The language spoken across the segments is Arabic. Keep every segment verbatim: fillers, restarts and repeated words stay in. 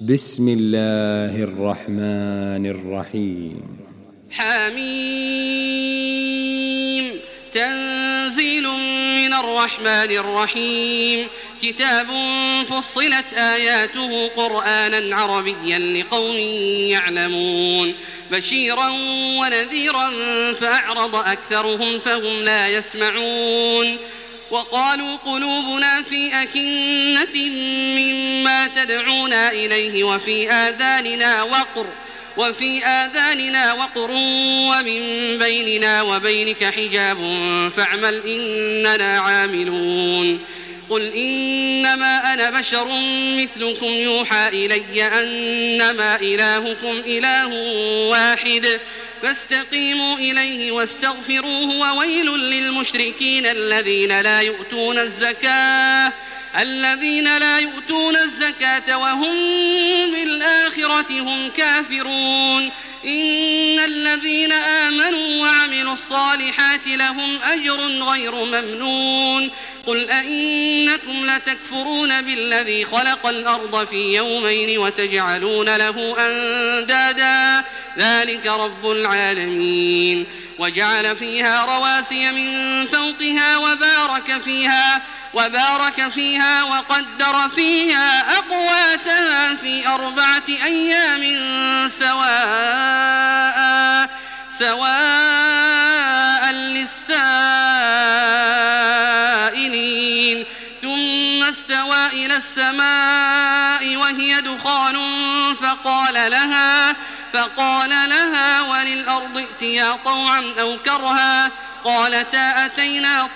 بسم الله الرحمن الرحيم. حميم. تنزيل من الرحمن الرحيم. كتاب فصلت آياته قرآنا عربيا لقوم يعلمون بشيرا ونذيرا فأعرض أكثرهم فهم لا يسمعون. وقالوا قلوبنا في أكنة مما تدعونا إليه وفي آذاننا وقر وفي آذاننا وقر ومن بيننا وبينك حجاب فاعمل إننا عاملون. قل إنما أنا بشر مثلكم يوحى إلي أنما إلهكم إله واحد فاستقيموا إليه واستغفروه وويل للمشركين الذين لا يؤتون الزكاة الذين لا يؤتون الزكاة وهم بالآخرة هم كافرون. إن الذين آمنوا وعملوا الصالحات لهم أجر غير ممنون. قل أئنكم لتكفرون بالذي خلق الأرض في يومين وتجعلون له أندادا ذلك رب العالمين. وجعل فيها رواسي من فوقها وبارك فيها وبارك فيها وقدر فيها أقواتها في أربعة أيام سواء سواء للسائلين. ثم استوى إلى السماء وهي دخان فقال لها فقال لها وللأرض ائتيا طوعا أو كرها قالتا أتينا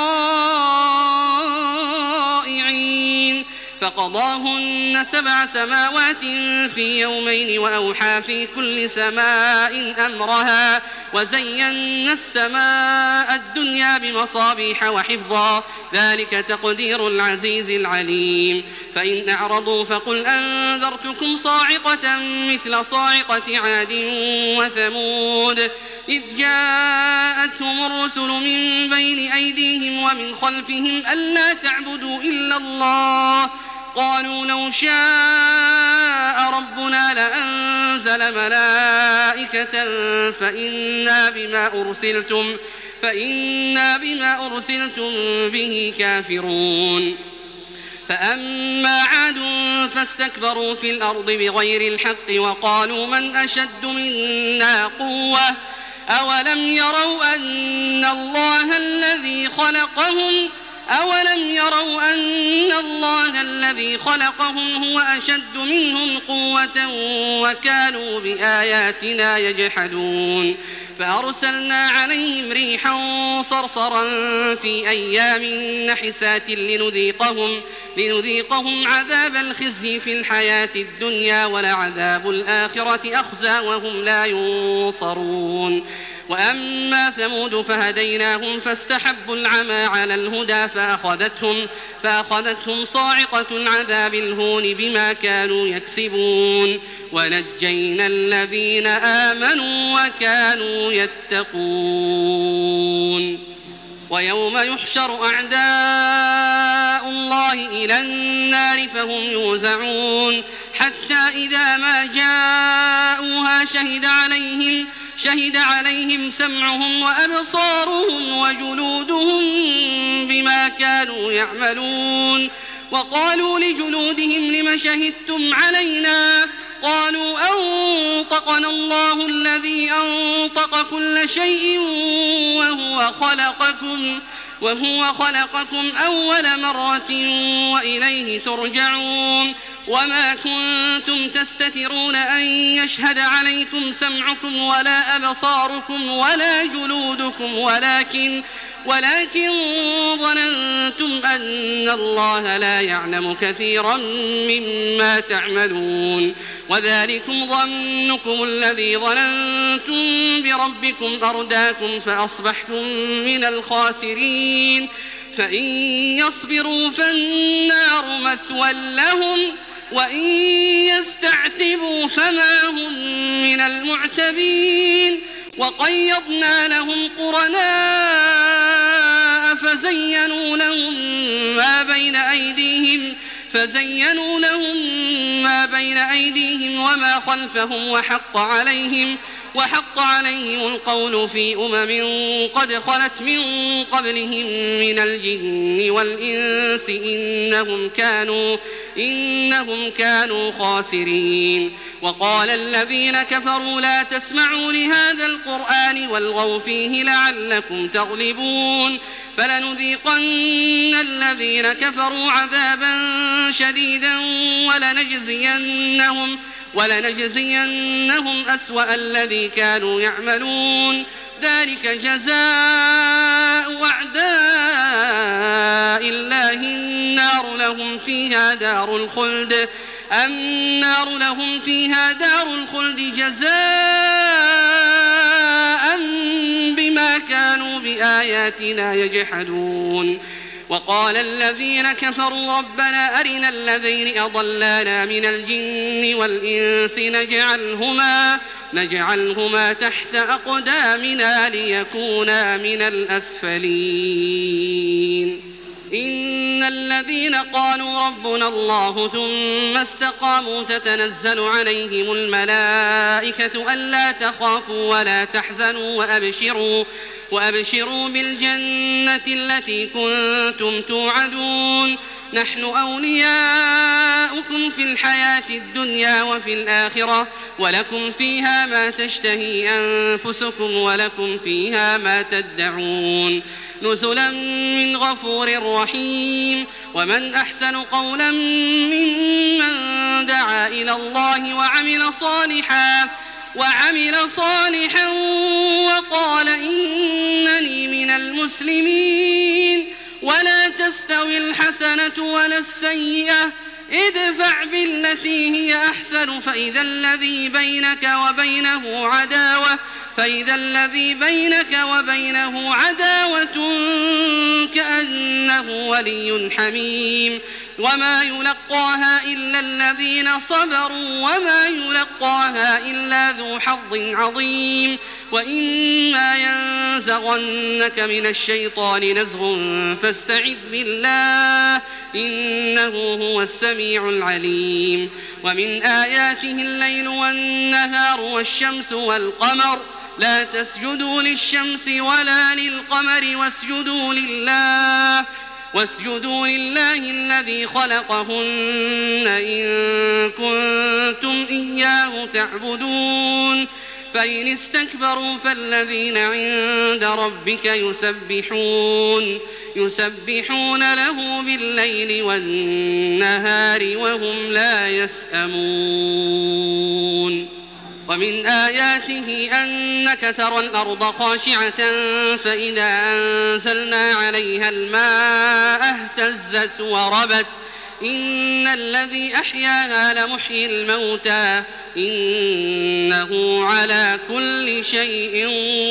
طائعين. فقضاهن سبع سماوات في يومين وأوحى في كل سماء أمرها وزينا السماء الدنيا بمصابيح وحفظا ذلك تقدير العزيز العليم. فإن أعرضوا فقل أنذرتكم صاعقة مثل صاعقة عاد وثمود إذ جاءتهم الرسل من بين أيديهم ومن خلفهم ألا تعبدوا إلا الله قالوا لو شاء ربنا لأنزل ملائكة فإنا بما أرسلتم فإنا بما أرسلتم به كافرون. فأما عاد فاستكبروا في الأرض بغير الحق وقالوا من أشد منا قوة أولم يروا أن الله الذي خلقهم أولم يروا أن الله الذي خلقهم هو أشد منهم قوة وكانوا بآياتنا يجحدون. فأرسلنا عليهم ريحا صرصرا في أيام نحسات لنذيقهم, لنذيقهم عذاب الخزي في الحياة الدنيا ولعذاب الآخرة أخزى وهم لا ينصرون. وأما ثمود فهديناهم فاستحبوا العمى على الهدى فأخذتهم, فأخذتهم صاعقة العذاب الهون بما كانوا يكسبون. ونجينا الذين آمنوا وكانوا يتقون. ويوم يحشر أعداء الله إلى النار فهم يوزعون حتى إذا ما جاءوها شهد عليهم شهد عليهم سمعهم وأبصارهم وجلودهم بما كانوا يعملون. وقالوا لجلودهم لم شهدتم علينا قالوا أنطقنا الله الذي أنطق كل شيء وهو خلقكم وهو خلقكم أول مرة وإليه ترجعون. وما كنتم تستترون أن يشهد عليكم سمعكم ولا أبصاركم ولا جلودكم ولكن ولكن ظننتم أن الله لا يعلم كثيرا مما تعملون. وذلكم ظنكم الذي ظننتم بربكم أرداكم فأصبحتم من الخاسرين. فإن يصبروا فالنار مثوى لهم وإن يستعتبوا فما هم من المعتبين. وقيضنا لهم قرناء فزينوا لهم ما بين أيديهم فزينوا لهم ما بين أيديهم وما خلفهم وحق عليهم وحق عليهم القول في أمم قد خلت من قبلهم من الجن والإنس إنهم كانوا إنهم كانوا خاسرين. وقال الذين كفروا لا تسمعوا لهذا القرآن والغوا فيه لعلكم تغلبون فلنذيقن الذين كفروا عذابا شديدا ولنجزينهم ولنجزينهم أسوأ الذي كانوا يعملون ذلك جزاء أعداء الله النار لهم فيها دار الخلد النار لهم فيها دار الخلد جزاء بما كانوا بآياتنا يجحدون. وقال الذين كفروا ربنا أرنا الذين أضلانا من الجن والإنس نجعلهما, نجعلهما تحت أقدامنا ليكونا من الأسفلين. إن الذين قالوا ربنا الله ثم استقاموا تتنزل عليهم الملائكة ألا تخافوا ولا تحزنوا وأبشروا وأبشروا بالجنة التي كنتم توعدون نحن أولياؤكم في الحياة الدنيا وفي الآخرة ولكم فيها ما تشتهي أنفسكم ولكم فيها ما تدعون نزلا من غفور رحيم. ومن أحسن قولا ممن دعا إلى الله وعمل صالحا وعمل صالحا وقال إنني من المسلمين. ولا تستوي الحسنة ولا السيئة ادفع بالتي هي أحسن فإذا الذي بينك وبينه عداوة فإذا الذي بينك وبينه عداوة كأنه ولي حميم. وما يلقاها إلا الذين صبروا وما يلقاها إلا ذو حظ عظيم. وإما ينزغنك من الشيطان نزغ فاستعذ بالله إنه هو السميع العليم. ومن آياته الليل والنهار والشمس والقمر لا تسجدوا للشمس ولا للقمر واسجدوا لله واسجدوا لله الذي خلقهن إن كنتم إياه تعبدون. فإن استكبروا فالذين عند ربك يسبحون يسبحون له بالليل والنهار وهم لا يسأمون. ومن آياته أنك ترى الأرض خاشعة فإذا أنزلنا عليها الماء اهتزت وربت إن الذي أحياها لمحيي الموتى إنه على كل شيء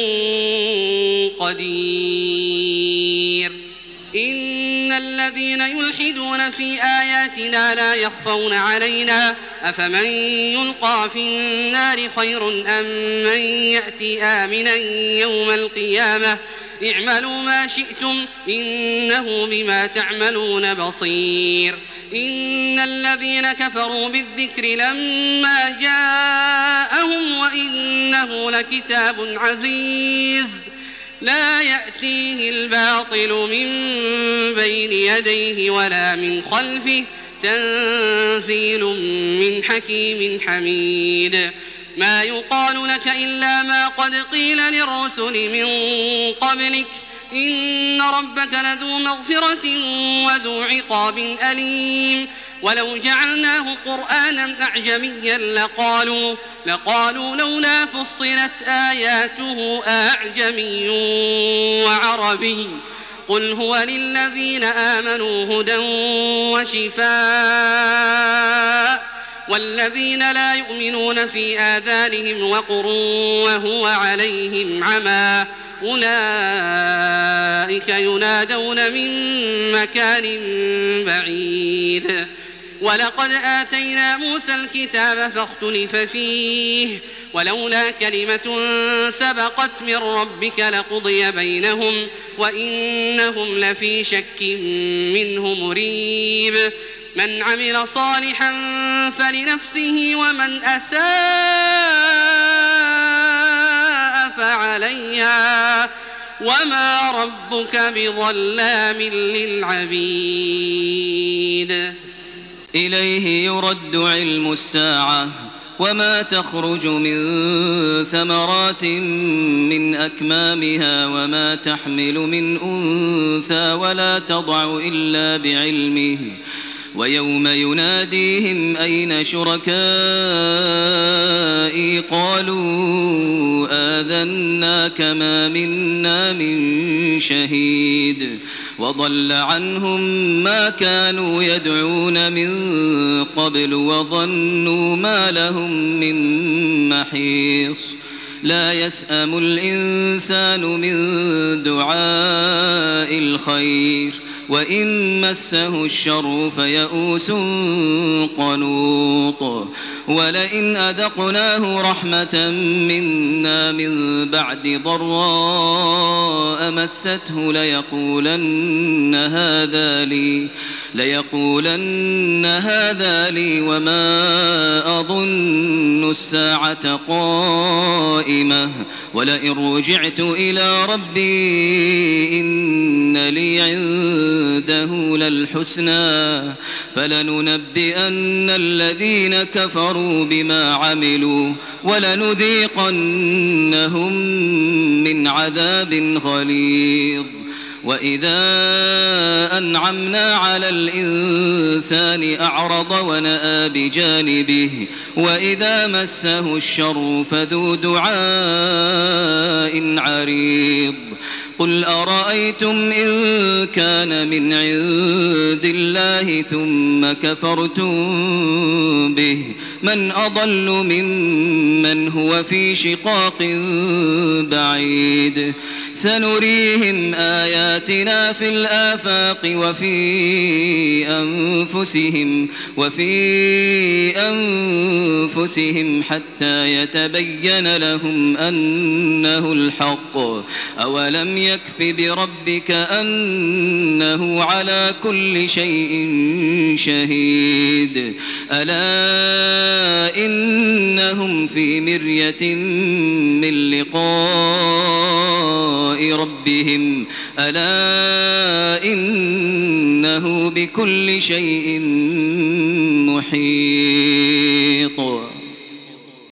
قدير. إن الذين يلحدون في آياتنا لا يخفون علينا أفمن يلقى في النار خير أم من يأتي آمنا يوم القيامة اعملوا ما شئتم إنه بما تعملون بصير. إن الذين كفروا بالذكر لما جاءهم وإنه لكتاب عزيز لا يأتيه الباطل من بين يديه ولا من خلفه تنزيل من حكيم حميد. ما يقال لك إلا ما قد قيل للرسل من قبلك إن ربك لذو مغفرة وذو عقاب أليم. ولو جعلناه قرآنا أعجميا لقالوا, لقالوا لولا فصلت آياته أعجمي وعربي قل هو للذين آمنوا هدى وشفاء والذين لا يؤمنون في آذانهم وقر وهو عليهم عمى أولئك ينادون من مكان بعيد. ولقد آتينا موسى الكتاب فاختلف فيه ولولا كلمة سبقت من ربك لقضي بينهم وإنهم لفي شك منه مريب. من عمل صالحا فلنفسه ومن أساء فعليها وما ربك بظلام للعبيد. إليه يرد علم الساعة وما تخرج من ثمرات من أكمامها وما تحمل من أنثى ولا تضع إلا بعلمه ويوم يناديهم أين شركائي قالوا آذناك ما منا من شهيد وضل عنهم ما كانوا يدعون من قبل وظنوا ما لهم من محيص. لا يسأم الإنسان من دعاء الخير وإن مسه الشر فيئوس قنوط. ولئن أذقناه رحمة منا من بعد ضراء مسته ليقولن هذا لي ليقولن هذا لي وما أظن الساعة قائمة ولئن رجعت إلى ربي إن لي عنده للحسنى فلننبئن الذين كفروا بما عملوا ولنذيقنهم من عذاب غليظ. وإذا أنعمنا على الإنسان أعرض ونأى بجانبه وإذا مسه الشر فذو دعاء عريض. قل أرأيتم إن كان من عند الله ثم كفرتم به من أضل ممن هو في شقاق بعيد. سنريهم آياتنا في الآفاق وفي أنفسهم وفي أنفسهم حتى يتبين لهم أنه الحق. أولم يكف بربك أنه على كل شيء شهيد. ألا إنهم في مرية من لقاء ربهم ألا إنه بكل شيء محيط.